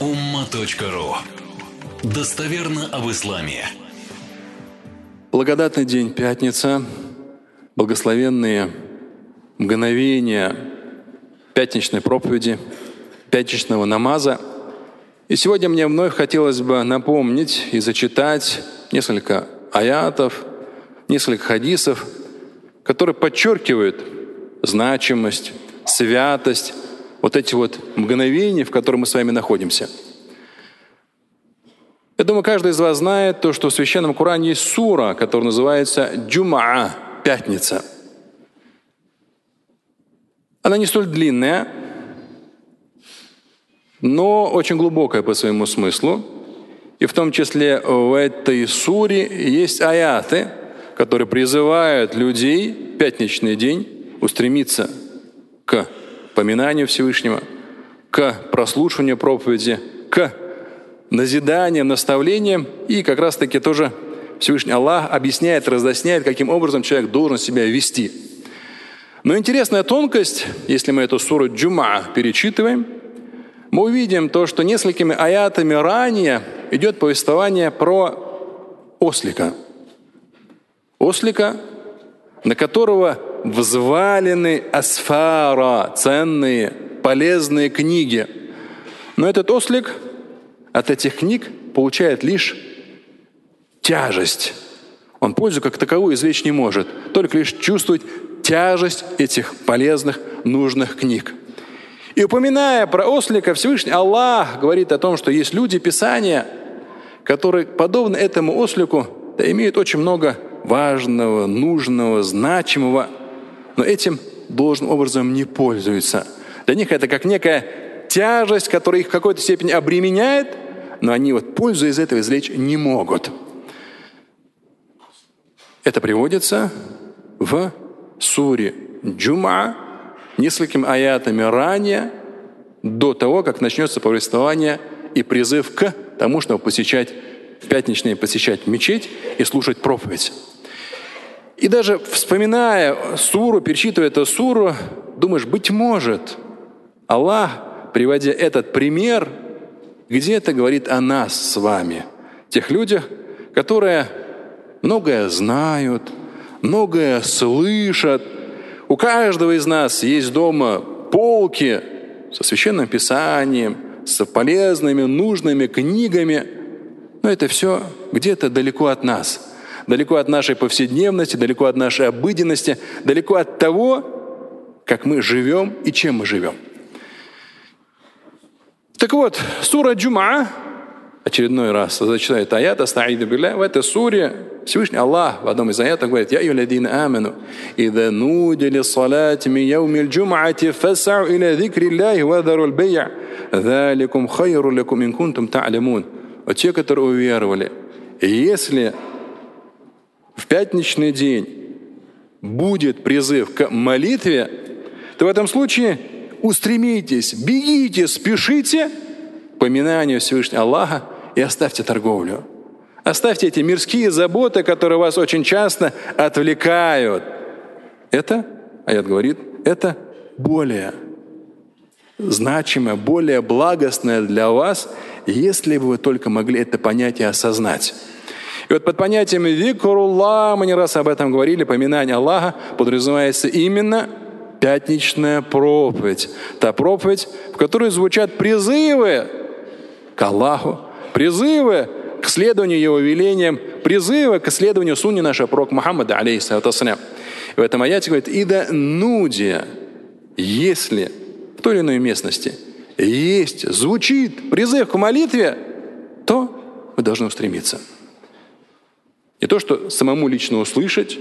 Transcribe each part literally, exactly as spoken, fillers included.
умма точка ру. Достоверно об исламе. Благодатный день, пятница, благословенные мгновения пятничной проповеди, пятничного намаза. И сегодня мне вновь хотелось бы напомнить и зачитать несколько аятов, несколько хадисов, которые подчеркивают значимость, святость вот эти вот мгновения, в которых мы с вами находимся. Я думаю, каждый из вас знает то, что в Священном Коране есть сура, которая называется «Джумаа» – «Пятница». Она не столь длинная, но очень глубокая по своему смыслу. И в том числе в этой суре есть аяты, которые призывают людей в пятничный день устремиться к поминанию Всевышнего, к прослушиванию проповеди, к назиданиям, наставлениям. И как раз-таки тоже Всевышний Аллах объясняет, разъясняет, каким образом человек должен себя вести. Но интересная тонкость, если мы эту суру Джумаа перечитываем, мы увидим то, что несколькими аятами ранее идет повествование про ослика. Ослика, на которого взвалены асфара, ценные, полезные книги. Но этот ослик от этих книг получает лишь тяжесть. Он пользу как таковую извлечь не может, только лишь чувствовать тяжесть этих полезных, нужных книг. И упоминая про ослика, Всевышний Аллах говорит о том, что есть люди Писания, которые, подобно этому ослику, да, имеют очень много важного, нужного, значимого, но этим должным образом не пользуются. Для них это как некая тяжесть, которая их в какой-то степени обременяет, но они вот пользу из этого извлечь не могут. Это приводится в суре Джумаа несколькими аятами ранее, до того, как начнется повествование и призыв к тому, чтобы посещать в пятничные посещать мечеть и слушать проповедь. И даже вспоминая суру, перечитывая эту суру, думаешь, быть может, Аллах, приводя этот пример, где-то говорит о нас с вами, тех людях, которые многое знают, многое слышат. У каждого из нас есть дома полки со Священным Писанием, с полезными, нужными книгами, но это все где-то далеко от нас. Далеко от нашей повседневности, далеко от нашей обыденности, далеко от того, как мы живем и чем мы живем. Так вот, сура Джумаа, очередной раз зачитает аят, астаиду билля, в этой суре Всевышний Аллах в одном из аятов говорит: «Я юлядина аману, ида нуди ли салати ми яумил джумаати фасау иля зикри Аллахи вадару аль-бей'а, заликум хайру лакум ин кунтум та'лямун». Вот те, которые уверовали, если в пятничный день будет призыв к молитве, то в этом случае устремитесь, бегите, спешите к поминанию Всевышнего Аллаха и оставьте торговлю. Оставьте эти мирские заботы, которые вас очень часто отвлекают. Это, аят говорит, это более значимое, более благостное для вас, если бы вы только могли это понять и осознать. И вот под понятием «викруллах», мы не раз об этом говорили, поминание Аллаха, подразумевается именно пятничная проповедь. Та проповедь, в которой звучат призывы к Аллаху, призывы к следованию Его велениям, призывы к следованию сунне нашего пророка Мухаммада, алейхиссалату вассалям. В этом аяте говорит: «Ида нудия», если в той или иной местности есть, звучит призыв к молитве, то вы должны устремиться. Не то, что самому лично услышать,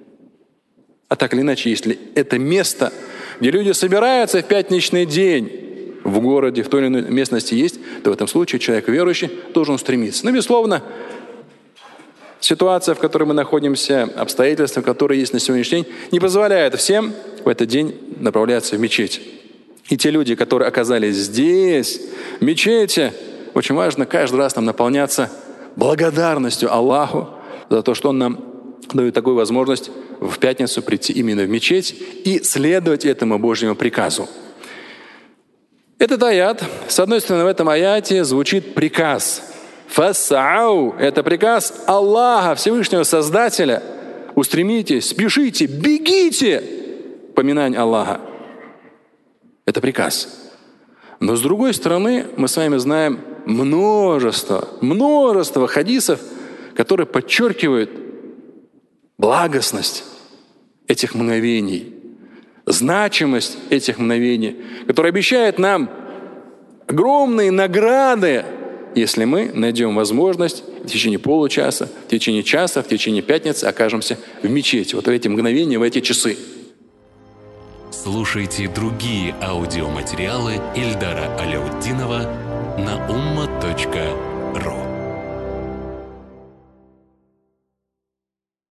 а так или иначе, если это место, где люди собираются в пятничный день в городе, в той или иной местности есть, то в этом случае человек верующий должен устремиться. Но, безусловно, ситуация, в которой мы находимся, обстоятельства, которые есть на сегодняшний день, не позволяют всем в этот день направляться в мечеть. И те люди, которые оказались здесь, в мечети, очень важно каждый раз нам наполняться благодарностью Аллаху за то, что Он нам дает такую возможность в пятницу прийти именно в мечеть и следовать этому Божьему приказу. Этот аят, с одной стороны, в этом аяте звучит приказ. «Фасау» — это приказ Аллаха, Всевышнего Создателя. Устремитесь, спешите, бегите! Поминание Аллаха. Это приказ. Но с другой стороны, мы с вами знаем множество, множество хадисов, которые подчеркивают благостность этих мгновений, значимость этих мгновений, которые обещают нам огромные награды, если мы найдем возможность в течение получаса, в течение часа, в течение пятницы окажемся в мечети. Вот в эти мгновения, в эти часы. Слушайте другие аудиоматериалы Ильдара Аляутдинова на умма точка ру.